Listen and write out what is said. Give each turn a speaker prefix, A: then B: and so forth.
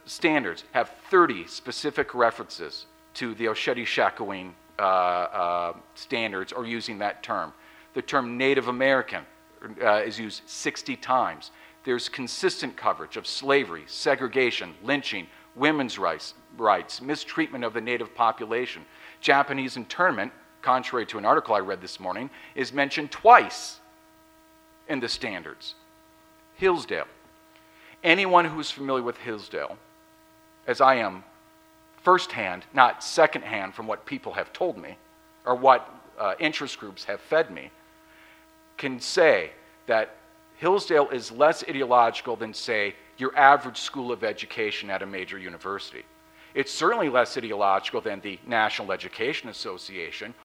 A: standards have 30 specific references to the Osheti-Shakoween standards or using that term. The term Native American is used 60 times. There's consistent coverage of slavery, segregation, lynching, women's rights, mistreatment of the native population. Japanese internment, contrary to an article I read this morning, is mentioned twice in the standards. Hillsdale. Anyone who's familiar with Hillsdale, as I am firsthand, not secondhand from what people have told me or what interest groups have fed me, can say that Hillsdale is less ideological than, say, your average school of education at a major university. It's certainly less ideological than the National Education Association